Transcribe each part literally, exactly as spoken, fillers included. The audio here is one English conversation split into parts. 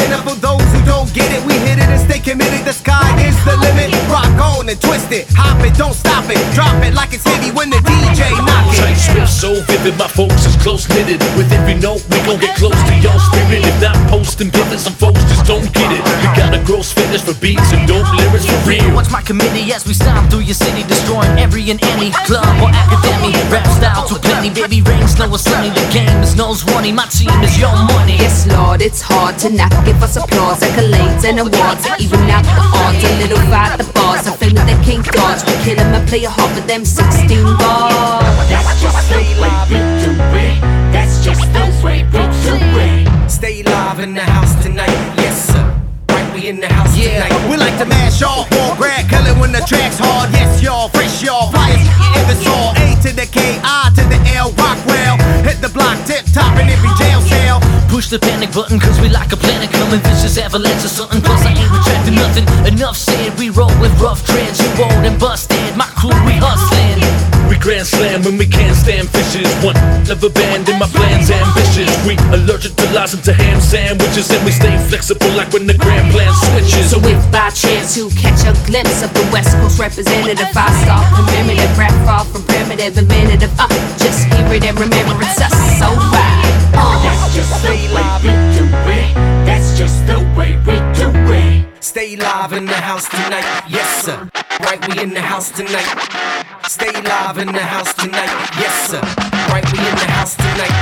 And for those who don't get it, we hit it and stay committed. The sky is the limit. Rock on and twist it, hop it, don't stop it. Drop it like it's heavy when the D J knock it. Tight script, so vivid, my folks is close knitted. With every note, we gon' get close to y'all spirit. If not posting pivots, some folks just don't get it. We got a gross finish for beats and dope lyrics for real. Watch my committee as we stomp through your city, destroying every and any club or academy. Rap style too plenty, baby, rain, snow or sunny. The game is nose running, my team is your money. Yes, Lord, it's hard to not give us applause, accolades and awards. Even out the odds, a little fight the bars. I feel that they can't dodge. We kill them and play a hard with them sixteen bars. That's just the way we do it. That's just the way we do it. Stay live in the house tonight, yes sir. Right, we in the house yeah. tonight. We like to mash off, more grad, color when the track's hard. Yes y'all, fresh y'all, flyers if it's all A to the K, I to the L, Rockwell. Hit the block, tip top in every jail cell. Push the panic button cause we like a planet coming. Vicious avalanche or something, plus I ain't retracting nothing. Enough said, we roll with rough dreads. You rolled and busted, my crew we hustling. We grand slam when we can't stand fishes. One of a band and my plan's ambitious. We allergic to lies and to ham sandwiches. And we stay flexible like when the grand plan switches. So if by chance you catch a glimpse of the West Coast representative, I start commemorative, rap far from primitive, imitative. Uh, just hear it and remember it's us, so right. Uh. That's just the way we do it. That's just the way we do it. Stay live in the house tonight, yes sir. Right, we in the house tonight. Stay live in the house tonight, yes sir. Right, we in the house tonight.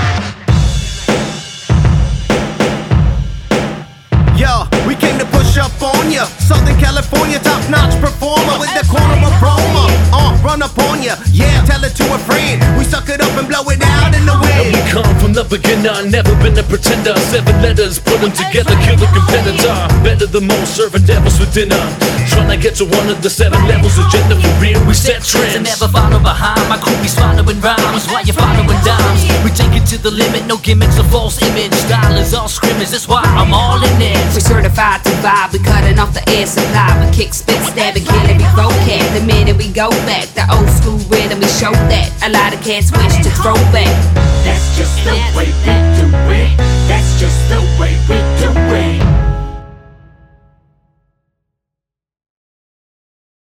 Yo, we came to push up on ya. Southern California, top-notch performer with the corner of Roma. Uh, run up on ya, yeah, tell it to a friend. We suck it up and blow it out in the wind. And we come from the beginner, never been a pretender. Seven letters, put them together, kill the competitor. Better than most, serving devils for dinner. Trying to get to one of the seven levels of gender for real. We set trends and never follow behind. My crew be swallowing rhymes while you following dimes. We take it to the limit, no gimmicks or false image. Style is all scrimmage, that's why I'm all in it. We certified to vibe, we cutting off the air supply. We kick, spit, stab, and kill every croquet. The minute we go back, the old school rhythm, we show that. A lot of cats wish to throw back. That's just the way we do it. That's just the way we do it.